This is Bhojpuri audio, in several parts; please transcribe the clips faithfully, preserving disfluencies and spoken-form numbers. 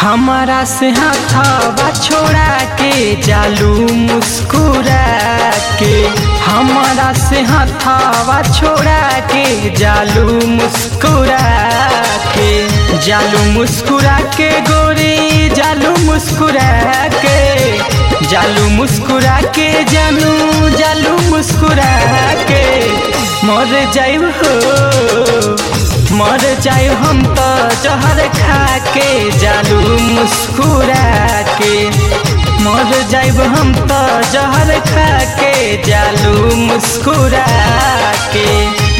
हमारा से हाथवा छोड़ा के जालू मुस्कुरा के, हमारा से हाथवा छोड़ा के जालू मुस्कुरा के, जालू मुस्कुरा के गोरी जालू मुस्कुरा के, जालू मुस्कुरा के जानू जालू मुस्कुरा के। मर जाइब हो मर जाइब हम तो जहर खा के जालू मुस्कुरा के, मर जाइब हम तो जहर खा के जालू मुस्कुरा के।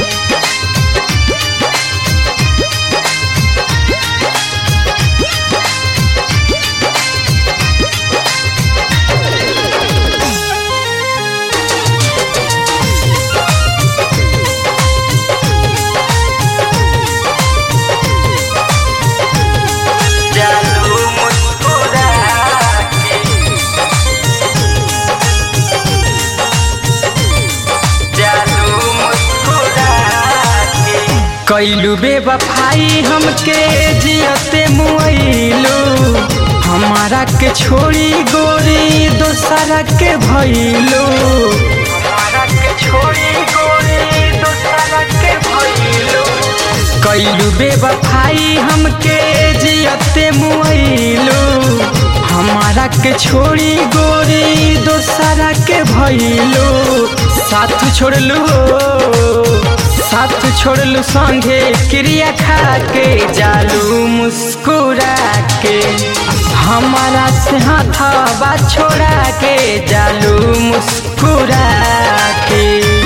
कैलू बेवफाई हमके जियते मुआइलू, हमारा के छोड़ी गोरी दोसरा के भइलू, हमारा के छोड़ी गोरी दोसरा के भइलू। कैलू बेवफाई हमके जियते मुआइलू, हमारा के छोड़ी गोरी दोसरा के भइलू। साथ छोड़लू साथ छोड़लू संगे क्रिया खा के जालू मुस्कुरा के, हमारा से हाथवा छोड़ा के जालू मुस्कुरा के।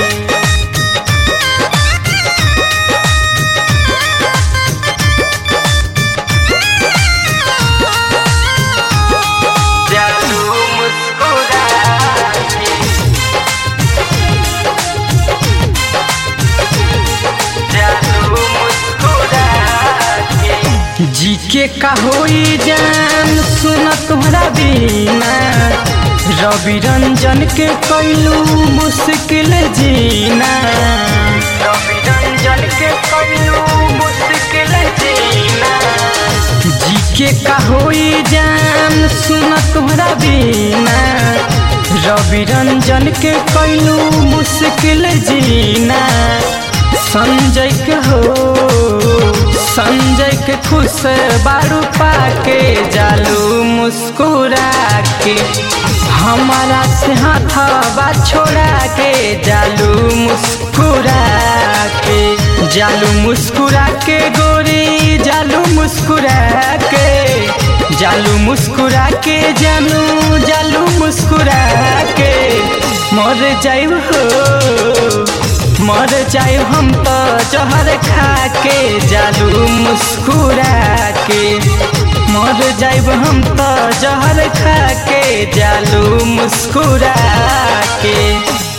जी के का होई जान सुन तुम्हारा बिना, रवि रंजन के कैलू मुश्किल जीना, रवि रंजन के कैलू मुश्किल जीना। जी के का होई जान सुन तुम्हारा बिना, रवि रंजन के कैलू मुश्किल जीना। संजय के हो संजय के खुश बारू पाके जालू मुस्कुरा के, हमारा से हाथवा छोड़ा के जालू मुस्कुरा के, जालू मुस्कुरा के गोरी जालू मुस्कुरा के, जालू मुस्कुरा के जानू जालू मुस्कुरा के। मर जाइब हो मर जाइब हम तो जहर खा के जालू मुस्कुरा के, मर जाइब हम तो जहर खा के जालू मुस्कुरा के।